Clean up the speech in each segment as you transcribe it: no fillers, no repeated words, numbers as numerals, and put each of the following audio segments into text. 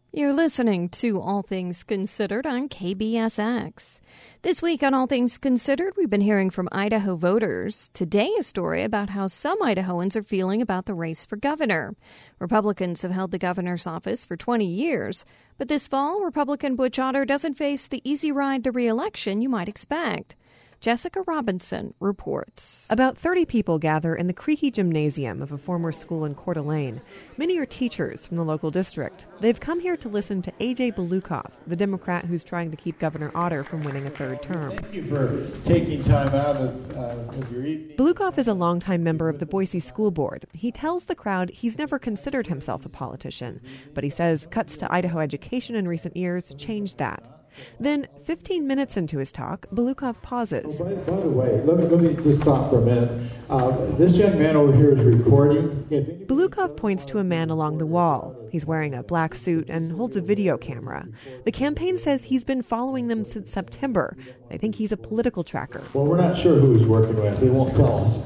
You're listening to All Things Considered on KBSX. This week on All Things Considered, we've been hearing from Idaho voters. Today, a story about how some Idahoans are feeling about the race for governor. Republicans have held the governor's office for 20 years, but this fall, Republican Butch Otter doesn't face the easy ride to re-election you might expect. Jessica Robinson reports. About 30 people gather in the creaky gymnasium of a former school in Coeur d'Alene. Many are teachers from the local district. They've come here to listen to A.J. Belukoff, the Democrat who's trying to keep Governor Otter from winning a third term. Thank you for taking time out of your evening. Belukoff is a longtime member of the Boise School Board. He tells the crowd he's never considered himself a politician, but he says cuts to Idaho education in recent years changed that. Then, 15 minutes into his talk, Belukoff pauses. By the way, let me just stop for a minute. This young man over here is recording. Belukoff points to a man along the wall. He's wearing a black suit and holds a video camera. The campaign says he's been following them since September. They think he's a political tracker. Well, we're not sure who he's working with. They won't tell us.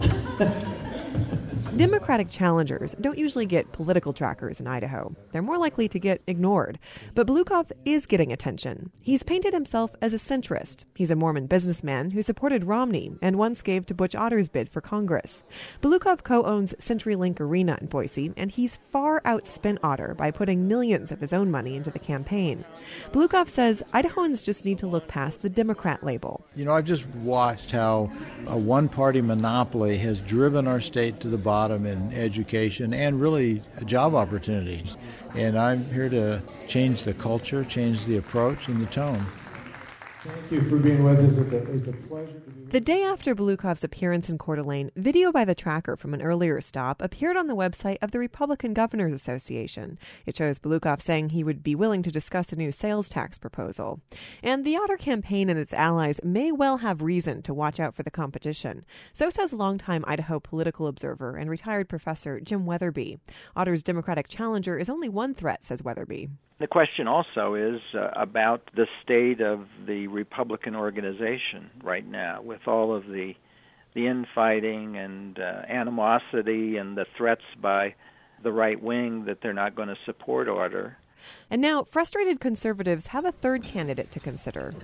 Democratic challengers don't usually get political trackers in Idaho. They're more likely to get ignored. But Belukoff is getting attention. He's painted himself as a centrist. He's a Mormon businessman who supported Romney and once gave to Butch Otter's bid for Congress. Belukoff co-owns CenturyLink Arena in Boise, and he's far outspent Otter by putting millions of his own money into the campaign. Belukoff says Idahoans just need to look past the Democrat label. You know, I've just watched how a one-party monopoly has driven our state to the bottom in education and really job opportunities. And I'm here to change the culture, change the approach and the tone. Thank you for being with us. It's a pleasure to be with you. The day after Belukoff's appearance in Coeur d'Alene, video by the tracker from an earlier stop appeared on the website of the Republican Governors Association. It shows Belukoff saying he would be willing to discuss a new sales tax proposal. And the Otter campaign and its allies may well have reason to watch out for the competition. So says longtime Idaho political observer and retired professor Jim Weatherby. Otter's Democratic challenger is only one threat, says Weatherby. The question also is about the state of the Republican organization right now, with all of the infighting and animosity and the threats by the right wing that they're not going to support Otter. And now, frustrated conservatives have a third candidate to consider.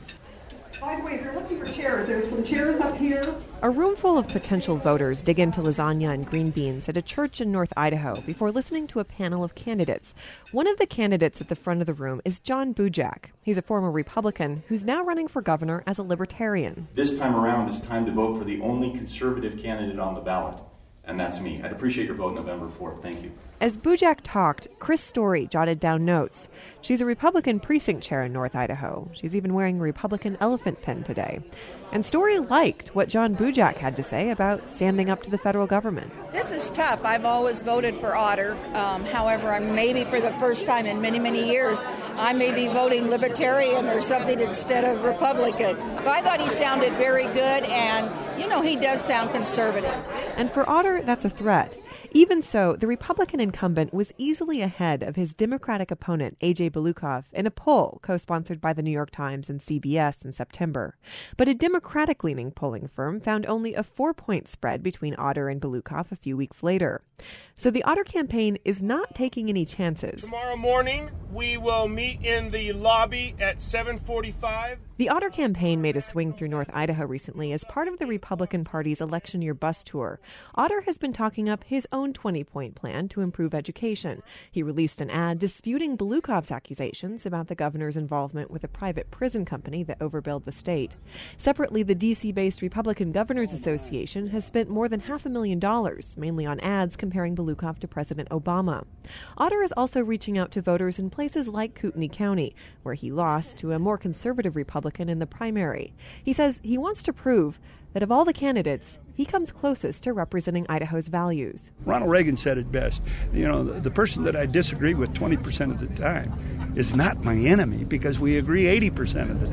By the way, if you're looking for chairs, there's some chairs up here. A room full of potential voters dig into lasagna and green beans at a church in North Idaho before listening to a panel of candidates. One of the candidates at the front of the room is John Bujak. He's a former Republican who's now running for governor as a libertarian. This time around, it's time to vote for the only conservative candidate on the ballot, and that's me. I'd appreciate your vote November 4th. Thank you. As Bujak talked, Chris Story jotted down notes. She's a Republican precinct chair in North Idaho. She's even wearing a Republican elephant pin today. And Story liked what John Bujak had to say about standing up to the federal government. This is tough. I've always voted for Otter. However, I'm maybe for the first time in many, many years, I may be voting Libertarian or something instead of Republican. But I thought he sounded very good, and, you know, he does sound conservative. And for Otter, that's a threat. Even so, the Republican incumbent was easily ahead of his Democratic opponent, A.J. Belukoff, in a poll co-sponsored by the New York Times and CBS in September. But a Democratic-leaning polling firm found only a 4-point spread between Otter and Belukoff a few weeks later. So the Otter campaign is not taking any chances. Tomorrow morning, we will meet in the lobby at 7:45. The Otter campaign made a swing through North Idaho recently as part of the Republican Party's election year bus tour. Otter has been talking up his own 20-point plan to improve education. He released an ad disputing Belukoff's accusations about the governor's involvement with a private prison company that overbilled the state. Separately, the D.C.-based Republican Governors Association has spent more than $500,000, mainly on ads comparing Belukoff to President Obama. Otter is also reaching out to voters in places like Kootenai County, where he lost to a more conservative Republican in the primary. He says he wants to prove that of all the candidates, he comes closest to representing Idaho's values. Ronald Reagan said it best. You know, the person that I disagree with 20% of the time is not my enemy because we agree 80% of the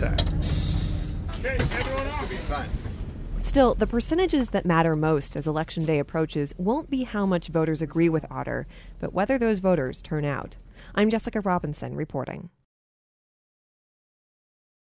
time. Okay, everyone off. Be fine. Still, the percentages that matter most as Election Day approaches won't be how much voters agree with Otter, but whether those voters turn out. I'm Jessica Robinson reporting.